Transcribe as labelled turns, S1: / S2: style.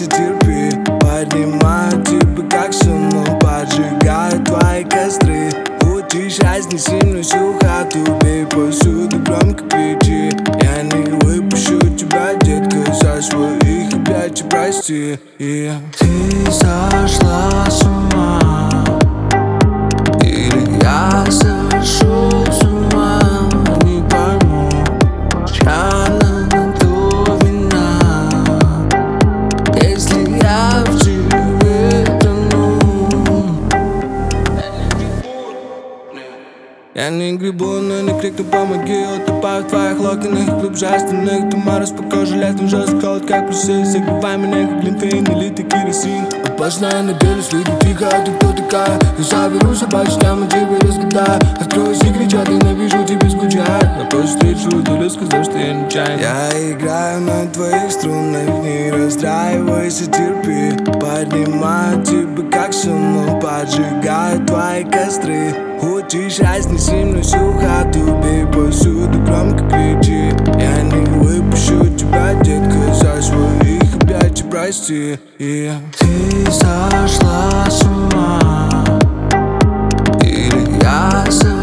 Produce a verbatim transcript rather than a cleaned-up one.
S1: Успокойся, терпи. Поднимаю тебя как сумму, поджигаю твои костры. Хочешь, разнеси мне всю хату, бей посуду, громко кричи. Я не выпущу тебя, детка, со своих объятий, прости. И ты сошла с ума, или я сошел с ума, не пойму, чья на то вина, если я в тебе тону. Я не грибу, но не крикну помоги. Утопаю в твоих локонах, глубже остальных. Ты мороз по коже, летом жестко холод, как плюсы. Согревай меня, как глинтвейн или ты керосин. Опасная на белый свет, тихо, а ты кто такая? Я соберу собачью яму, тебе разгадаю. Откроюсь и кричат, ненавижу, тебе скучаю. На той встречу удалю, сказал, что я нечаянно. Я играю на твоих струнах, не расстраивайся, терпи. Поднимаю тебя как сумму, поджигаю твои костры. Хочешь, разнеси мне всю хату, бей посуду, громко кричи. Я не выпущу тебя, детка, со своих объятий, прости. И ты сошла с ума, или я сошла.